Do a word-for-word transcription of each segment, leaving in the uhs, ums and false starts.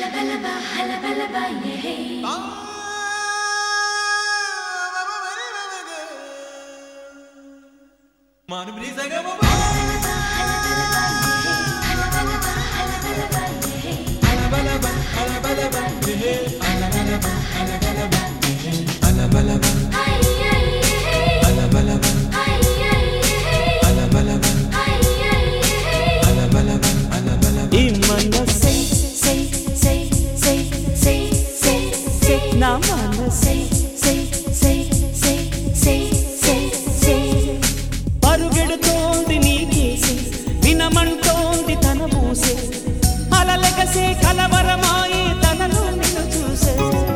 పరుగెడుతోంది నీకేసి వినమంటోంది తన పూసే అలలెగసే కలవరమాయి తనలో నిన్ను చూసే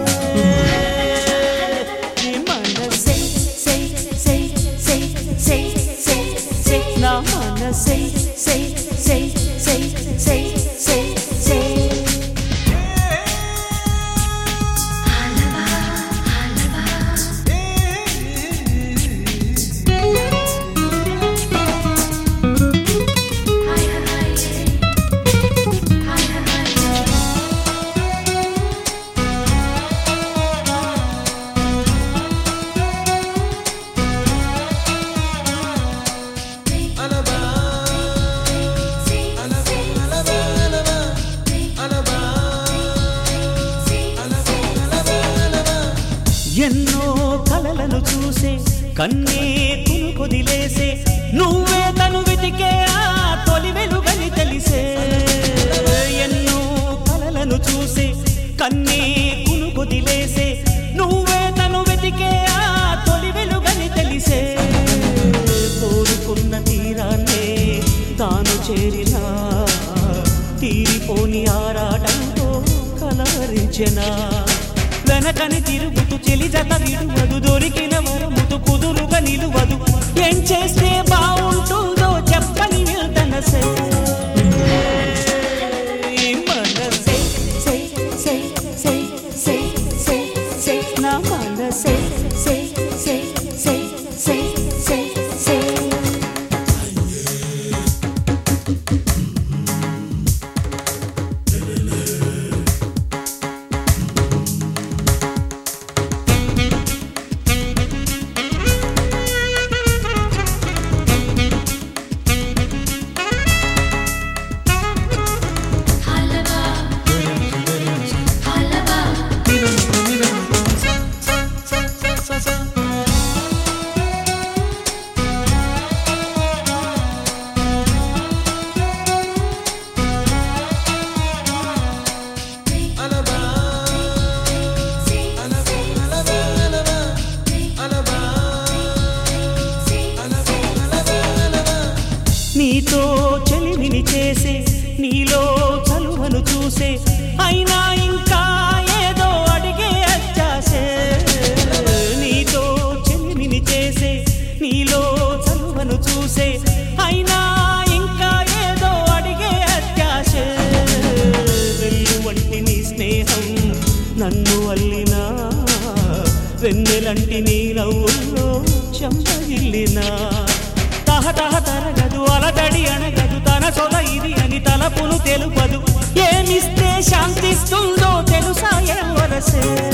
ఈ మనసే సే సే సే సే సే సే నా మనసే సే సే సే సే సే సే ఎన్నో కలలను చూసే కన్నే కునుకొదిలేసే నువ్వే తను వెతికే ఆ తొలి వెలుగని తెలిసే ఎన్నో కలలను చూసే కన్నే కునుకొదిలేసే నువ్వే తను వెతికే ఆ తొలి వెలుగని తెలిసే కోరుకున్న తీరాన్నే తాను చేరినా తీరిపోని ఆరాటంతో కలవరించెనా వెనకని తిరుగుతూ చెలి జత విడువదు దొరికిన వరముతు కుదురుగా నిలువదు ఏం చేస్తే బాగుంటుందో చెప్పని వెళ్తనసే మనసే సే సే సే సే సే సే నా మనసే సే సే సే సే సే సే నీతో చెలిమిని చేసే నీలో చలువను చూసే అయినా ఇంకా ఏదో అడిగే అచ్చాసే నీతో చెలిమిని చేసే నీలో చలువను చూసే అయినా ఇంకా ఏదో అడిగే అత్యాసే వెళ్ళు వంటి నీ స్నేహం నన్ను అల్లినా వెన్నెలంటి నీ నవ్వుల్లో చెంపగిల్లినా తహ తహ తరగదు అలదడి అనగదు తన సొల ఇది అని తలపులు తెలుపదు ఏమిస్తే శాంతిస్తుందో తెలుసా ఎవరసే